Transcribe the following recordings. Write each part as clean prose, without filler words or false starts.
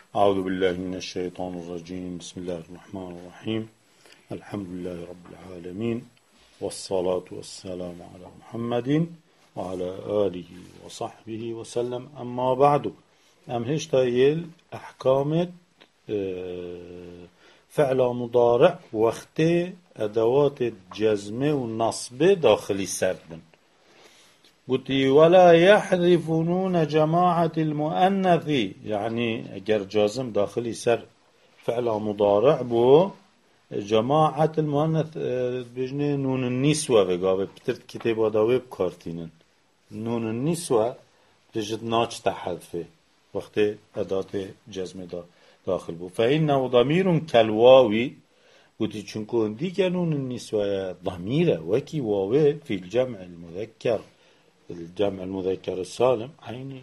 أعوذ بالله من الشيطان الرجيم. بسم الله الرحمن الرحيم. الحمد لله رب العالمين، والصلاة والسلام على محمد وعلى آله وصحبه وسلم. أما بعد، هشتايل أحكام فعل مضارع وقت أدوات الجزم والنصب داخل سردن. قلت ولا يحذف نون جماعة المؤنث، يعني اگر جازم داخلي سر فعل مضارع بو جماعة المؤنث بجنه نون النسوة وقابل بترت كتابة داوي بكارتينن. نون النسوة بجد ناج تحذفه وقت أداة جزم داخل بو، فإنه ضمير كالواوي. قلت چونكو ديك نون النسوة ضميرة وكي واوي في الجمع المذكر، الجمع المذكر السالم عيني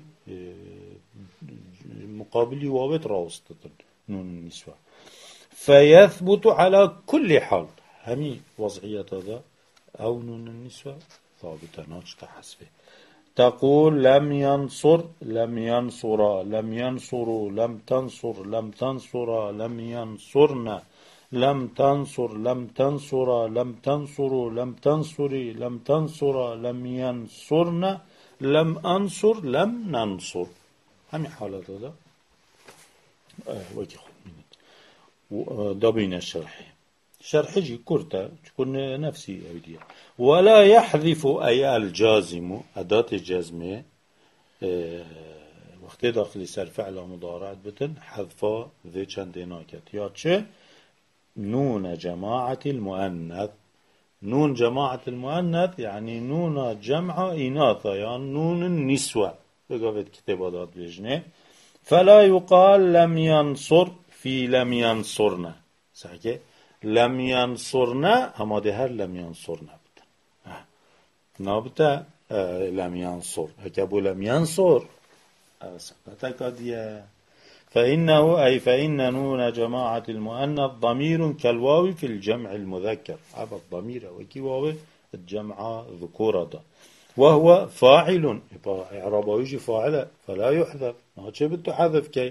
مقابل واوت راوستتن نون النسوة، فيثبت على كل حال. همي وضعية هذا أو نون النسوة ثابتة ناج تحسبه. تقول لم ينصر، لم ينصر، لم ينصروا، لم تنصر، لم تنصر، لم ينصرنا، لم تنصر، لم تنصر، لم تنصروا، لم تنصري، لم تنصر، لم ينصرنا، لم أنصر، لم ننصر. همي حالات هذا وكي خد منت دابين الشرح شرحي كرتا تكون نفسي أبدية. ولا يحذف أي الجازم أداة الجزمة وقت داخل سر فعل مضارع بتن حذفا ذي چنديناكت يا چه نون جماعة المؤنث. نون جماعة المؤنث يعني نون جمع إناث، يعني نون النسوة بقابت كتابات بيجنه. فلا يقال لم ينصر في لم ينصرنا، صحيح لم ينصرنا هما دهر لم ينصرنا بتا نابتا لم ينصر هكابو لم ينصر سقطك ديا. فإنه أي فإن نون جماعة المؤنث ضمير كالواو في الجمع المذكر. هذا الضمير وكي واو الجمع ذكورة، وهو فاعل إعرابه يجي فاعل فلا يحذف. ما بده حذف كي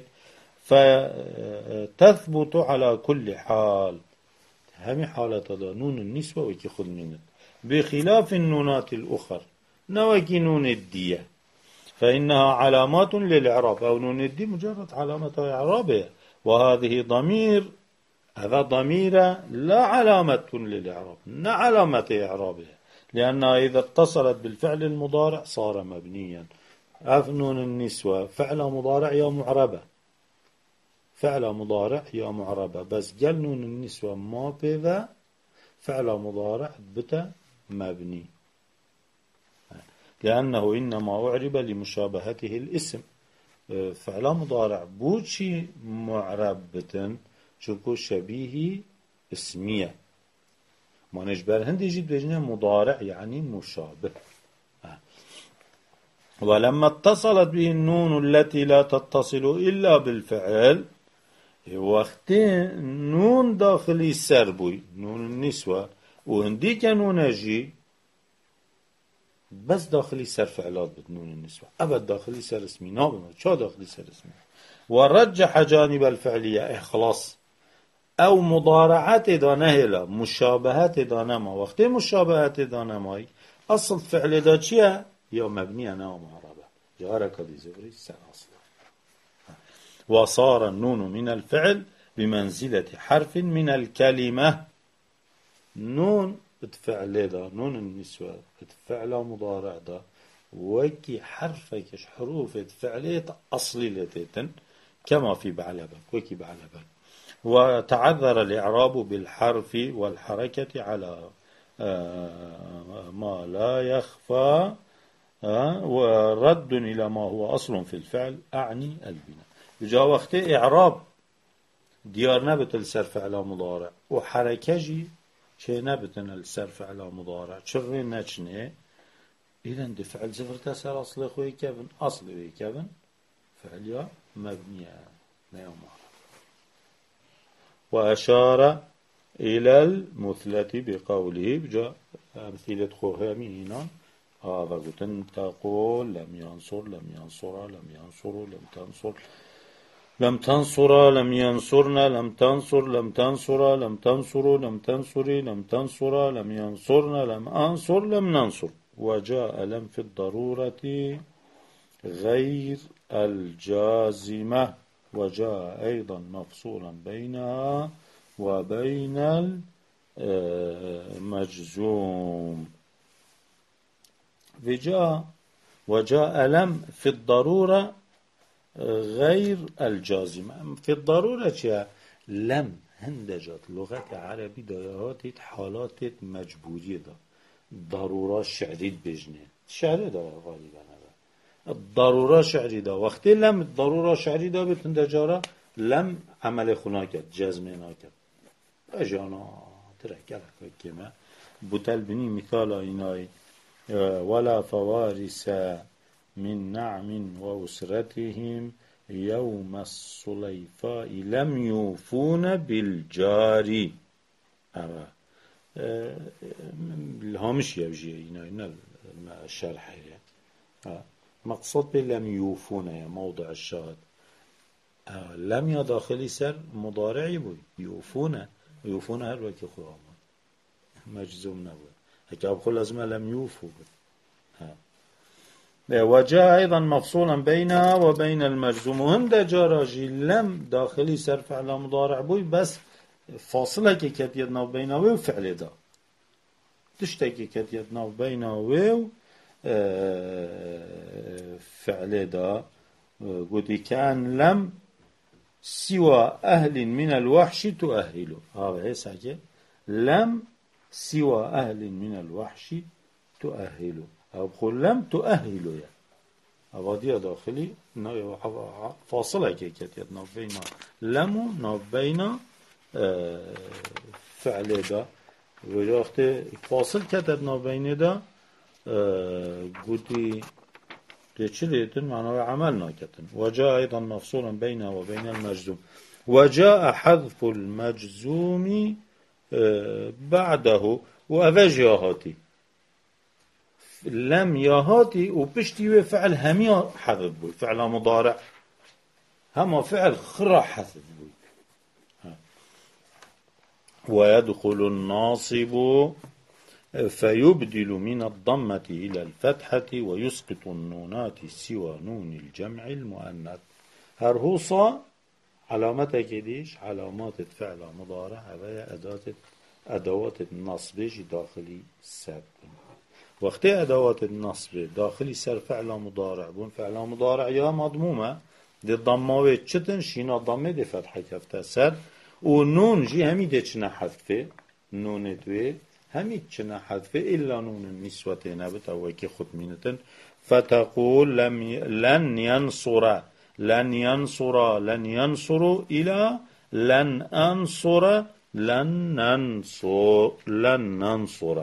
فتثبت على كل حال. همي حالة هذا نون النسوة وكي خذ منه، بخلاف النونات الأخر نوكي نون الدية فإنها علامات للإعراب، أو نون الدي مجرد علامة إعرابها، وهذه ضمير، هذا ضمير لا علامة للإعراب، لا علامة إعرابها، لأنها إذا اتصلت بالفعل المضارع صار مبنيا. نون النسوة فعل مضارع يا معربة، فعل مضارع يا معربة، بس قال نون النسوة ما بذا فعل مضارع بتا مبني، لأنه إنما أعرب لمشابهته الاسم. فعل مضارع بوشي معربة شكو شبيه اسمية، ما نجبر هندي جيد بجنة مضارع يعني مشابه. ولما اتصلت به النون التي لا تتصل إلا بالفعل، وقت نون داخلي سربوي نون النسوة وهندي كانون جي بس داخلي سر فعلات بدنون النسوة، أبد داخلي سر اسمي نابنا شو داخلي سر اسمي. ورجح جانب الفعلية إخلاص أو مضارعات دانهلا مشابهات دانما. وقت مشابهات دانماي أصل فعل دا چيه يا مبني أنا ومعربة جارك دي زوري سر أصل. وصار النون من الفعل بمنزلة حرف من الكلمة. نون بتفعل دا نون النسوة بتفعل مضارع دا وكي حرفك حروف تفعليت أصلي لتيتن كما في بعلبك وكي بعلبك. وتعذر الإعراب بالحرف والحركة على ما لا يخفى، ورد إلى ما هو أصل في الفعل أعني البناء. جا وقت إعراب ديار نبت السرف على مضارع وحركة جي شيء نبتن السرف على مضارع شرين نچنه إذن دي فعل زفر تسر أصل خوي كابن أصل خوي كابن فعل يا مبنية لا معرب. وأشار إلى المثلة بقوله بجاء أمثلة خوهامي هنا هذا قلتن تقول لم ينصر، لم ينصر، لم ينصروا، لم تنصر، لم تنصر لم ينصرنا لم تنصر لم تنصر لم تنصروا لم تنصري لم تنصر لم ينصرنا لم أنصر لم ننصر. وجاء لم في الضرورة غير الجازمة، وجاء أيضا مفصولا بينها وبين المجزوم. وجاء لم في الضرورة غير الجازمة. في الضرورة چه؟ لم هندجات لغت عربي دایهات حالات مجبوری دا ضرورة شعري بجنه شعري دا غالبا الضرورة شعري دا وقتی لم ضرورة شعري دا بتندجارا لم عمل خناكت جزمه ناكت اجانا تركلك كما بوتل بني مثال اینای ولا فوارس من نعم وأسرتهم يوم الصليفاء لم يوفون بالجار. الهامش يبجي هنا الشرح مقصود لم يوفون موضع الشاهد. لم يا داخلي سر مضارعي بوي يوفون هر وقت خواه مجزوم نبوي هكا بخل لازمه لم يوفوا. وجاء أيضا مفصولا بينها وبين المجزوم. وهند جاراجي لم داخلي سر فعل مضارع بوي بس فاصلة كت يدنا بينه وفعل دا تشتكي كت يدنا بينه وفعل دا قلت كان لم سوى أهل من الوحش تؤهله. هذا هي ساكي لم سوى أهل من الوحش تؤهله أو بقول لم تؤهله يعني أبادية داخلي فاصلة كيكت نبين لم نبين فعل دا وقت فاصل كتب نبين دا قلتي تشريتن معناه عملنا كتن. وجاء أيضا مفصولا بينه وبين المجزوم. وجاء حذف المجزوم بعده وأفجاهاتي لم يهاتي وبشتي فعل همي حذف بوي فعل مضارع هما فعل خرا حذف بوي. ويدخل الناصب فيبدل من الضمة إلى الفتحة ويسقط النونات سوى نون الجمع المؤنث. هرهوصة علامتها كديش علامات فعل مضارع هذا أدوات النصب داخلي سر. وقت أدوات النصب داخلي سر فعل مضارع بون فعل مضارع يا مضمومة دي ضماوه چتن شينا ضمه دي فتحة كفته سر ونون جي همي دي چنا حذفه نون دوي همي چنا حذفه إلا نون النسوة نبت أو كي ختمينتن فتقول لن ينصر لن ينصر لن ينصر إلى لن أنصر لن ننصر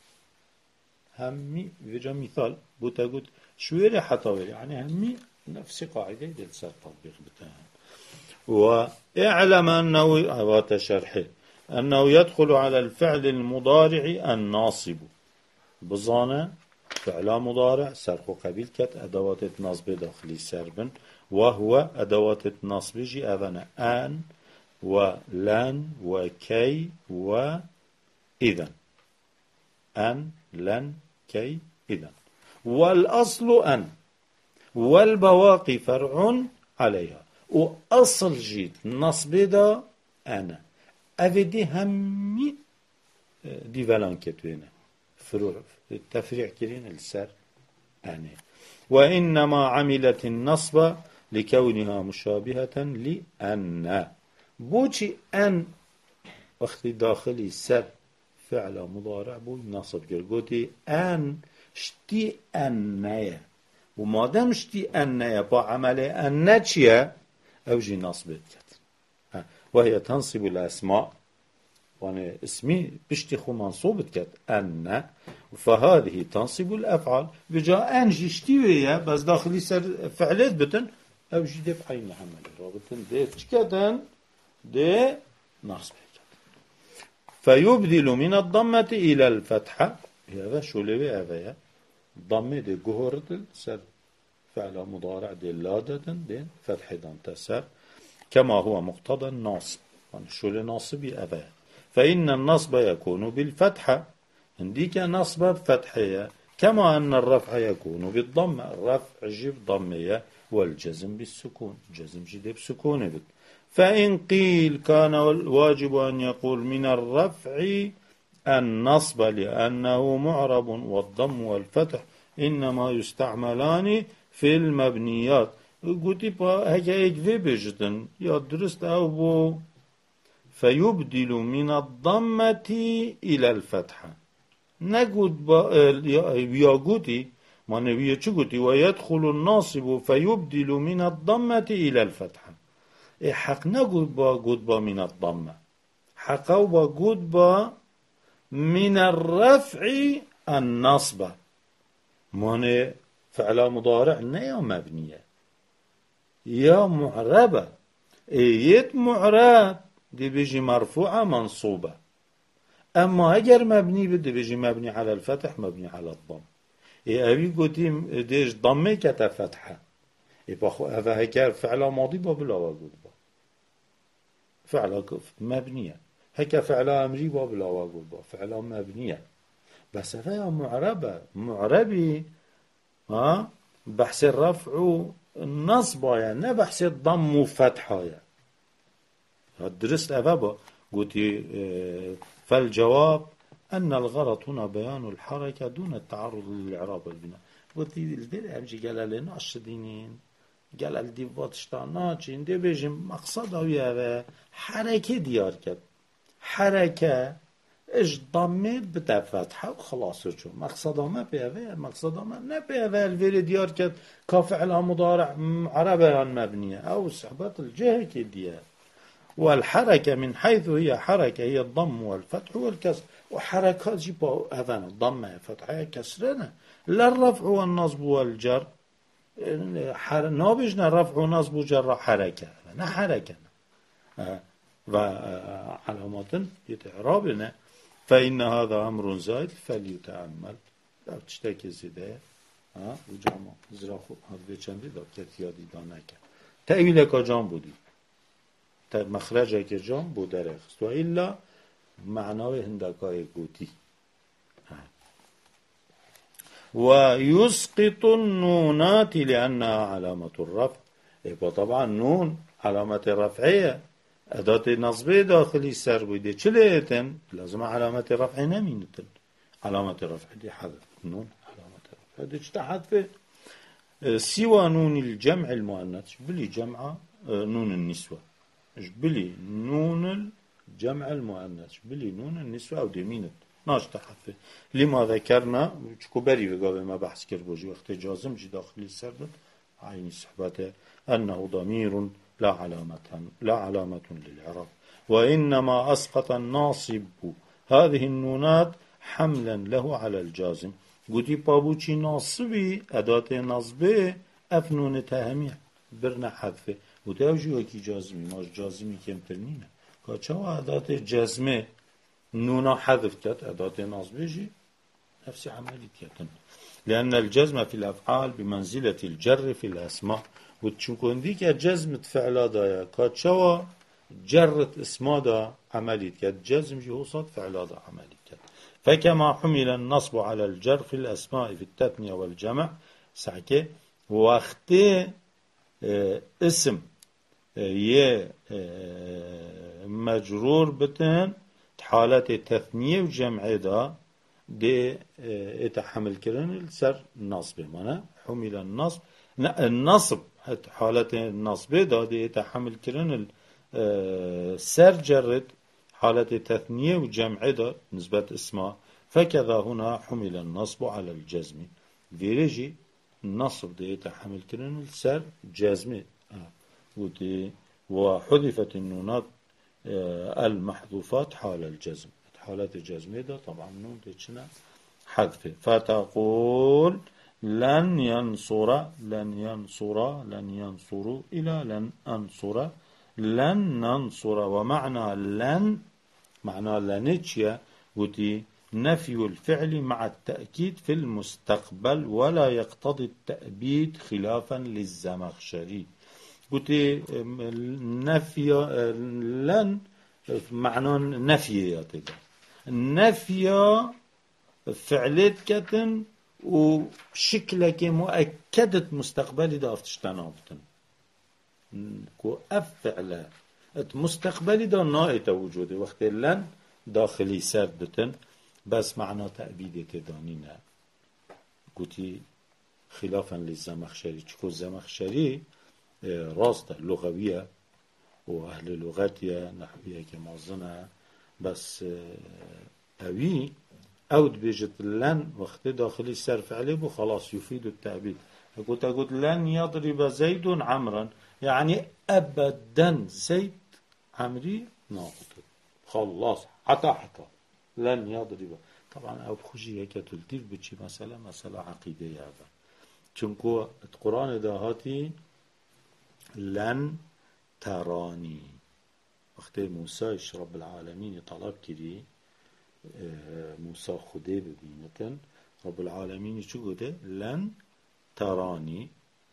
همي وجا مثال بوتا شويري حطاويري يعني همي نفس قاعدة يلسر تطبيق بتاعها. واعلم أنه أوات شرحه أنه يدخل على الفعل المضارع الناصب بظانة فعل مضارع سرق قبيل كت أدوات النصب داخلي سربن وهو أدوات النصب جي أذن أن ولن وكي وإذن أن لن كي إذن والأصل أن والبواقي فرع عليها وأصل جيت نصب دا أنا أفدي همي دي فلان كتوينة فروع التفريع كرين السر أنا وإنما عملت النصب لكونها مشابهة لأن بوشي أن وقت داخلي سر فعل مضارع بو نصب قلتي أن شتي أنيا وما دام شتي أنيا بعمل أن چيا أوجي نصب كت وهي تنصب الأسماء وانا اسمي بشتي منصوب كت أن فهذه تنصب الأفعال بجاء أن جشتي ويا بس داخلي سر فعلات بتن أوجي دي بعين عمل رابطن دي تشكتن دي نصب فيبدل من الضمة إلى الفتحة هذا شو لوي هذا ضمة دي جهرة سر فعل مضارع دي لادة دي فتحة تسر كما هو مقتضى الناصب. شو الناصب أبا، فإن النصب يكون بالفتحة، عندك نصب بفتحية، كما أن الرفع يكون بالضمة، الرفع جيب ضمية، والجزم بالسكون، الجزم جيب بسكون بك. فإن قيل كان الواجب أن يقول من الرفع النصب لأنه معرب، والضم والفتح إنما يستعملان في المبنيات. قلت هكا يكذب بجدن يا درست أو بو، فيبدل من الضمة إلى الفتحة. نقول يا قوتي ما نبيه چو قوتي ويدخل الناصب فيبدل من الضمة إلى الفتحة. حق نقول با من الضمة، حقا قد با من الرفع النصب. ماني فعل مضارع يا مبنية يا معربة. ايت معرب دي بيجي مرفوعة منصوبة، اما اگر مبني بده بيجي مبني على الفتح مبني على الضم. ابي قلتي ديش ضمي كتا فتحة، يبقى هيك فعل ماضي بلا وجود با، فعل مبنية هيك فعل امري بلا وجود با، فعل مبنية بس هذا معربة، معربي بحث الرفع النصب يعني بحث الضم وفتحة يعني. درست أفابا قلت فالجواب أن الغرض هنا بيان الحركة دون التعرض للإعراب والبناء. قلت الدير أمجي قال لنا الشدينين قال الديفات اشتاناتشين دي بيجي مقصده ويا حركة ديار كد، حركة ايش ضمت بتا فتحة وخلاص. شو مقصده ما بيها، مقصده ما نبيها الفيري ديار كد كفعل مضارع عربة مبنية أو صحبات الجهة كديار. والحركة من حيث هي حركة هي الضم والفتح والكسر، وحركات جيبا هذا الضم فتحة كسرنا، لا الرفع والنصب والجر. نابجنا رفع ونصب وجر حركة، لا حركة وعلامات يتعرابنا. فإن هذا أمر زائد فليتأمل. لا تشتكي زيده وجامع زراخو هذا چندی دا کتیادی دانکه تأویل که جام بودی مخرجه که جام بوده رخست و إلا معنای هندکای گوتی. ويسقط النونات لأنها علامة الرفع. يبقى طبعا نون علامة رفعية، أداة نصبية داخلي سر بوده چليتن لازم علامة رفع نمينتن، علامة رفع دي حذف نون علامة رفع دي حذف. سوى نون الجمع المؤنث بلي جمع نون النسوة، بلي نون الجمع المؤنث بلي نون النسوة أو ديمينت ناش تحذف. لما ذكرنا كبري بقابل ما بحث كربوجي وقت جازم جي داخلي السر عين صحبته أنه ضمير لا علامة للإعراب، وإنما أسقط الناصب هذه النونات حملا له على الجازم. قدي بابوشي ناصبي أداة نصبه أفنون تهمية برنا حذفه وداوجي وكي جازمي ماش جازمي كم ترنينه كاچوا أداة جزمه نونا حذف كت أداة نصبه جي نفس عملية كتن، لأن الجزم في الأفعال بمنزلة الجر في الأسماء. وتشوكون ديك جزمة فعلا دايا كاتشوا جرت اسما دا عملية كات جزم جي وصد فعلا دا عملية كات. فكما حمل النصب على الجر في الأسماء في التثنية والجمع سعكي وقت اسم يه مجرور بتن حالات التثنية وجمع دا دي اتحمل كرن السر نصب مانا حمل النصب النصب حالة النصب دا دي اتحمل كرن السر جرد حالة تثنية وجمع دا نسبة اسمه. فكذا هنا حمل النصب على الجزم فيريجي النصب دي اتحمل كرن السر جزم وحذفت النونات المحذوفات حال الجزم، حالة الجزم ده طبعا نون تشنا حذف. فتقول لن ينصر لن ينصر لن ينصروا إلى لن أنصر لن ننصر. ومعنى لن معنى لنتشيا ودي نفي الفعل مع التأكيد في المستقبل ولا يقتضي التأبيد خلافا للزمخشري. قلتي نفي لن معنى نفي يا تدا نفي فعلت كتن وشكلك مؤكدة مستقبلي دا افتشتنابتن كو أفعل مستقبلي دا نائت وجودي وقت لن داخلي سردتن بس معنى تأبيد تدانينا قلتي خلافا للزمخشري تشكو الزمخشري راست لغوية وأهل اللغات نحوية كمعظمها بس أوي أود بيجت لن وقت داخلي السرف عليه وخلاص يفيد التأبيد قلت لن يضرب زيد عمرا يعني أبدا زيد عمري ناقط خلاص حتى لن يضرب طبعا أو بخشي هيك تلتيف بتشي مسألة عقيدة هذا چونكو القرآن دهاتي لن تراني وقت موسى رب العالمين طلب كري موسى خده ببينة رب العالمين شو قده لن تراني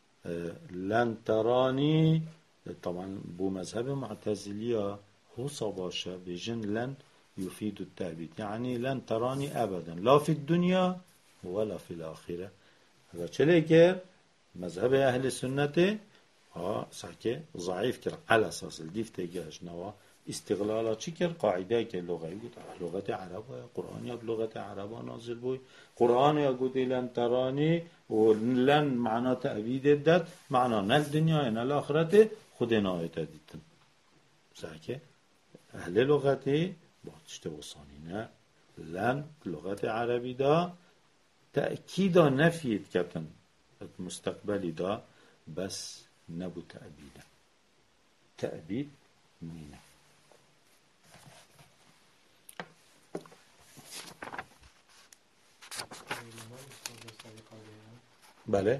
لن تراني طبعا بو مذهب معتزلية هو صباشا بجن لن يفيد التأبيد يعني لن تراني أبدا لا في الدنيا ولا في الآخرة هذا چليك مذهب أهل السنة صحكي ضعيف كر على أساس الديف تيجاش نوا استغلالات شكر قاعدة كاللغة يقول لغة عربة قرآن بلغة عربة نازل بوي قرآن يقول لن تراني ولن معنى تأبيد الدد معنى نال الدنيا نال الآخرة خدنا يتديتن صحكي أهل لغة باتشت وصانينا لن لغة عربي دا تأكيد نفي كتن المستقبلي دا بس نبو تأبيد تأبيد نينا بله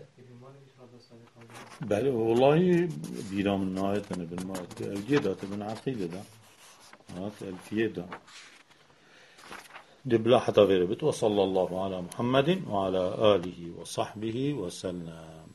بله والله بيرام النهاية ابن مالك الجيدة ابن عقيدة ده الفية ده دبلا حتى غير بيت وصلى الله على محمد وعلى آله وصحبه وسلم.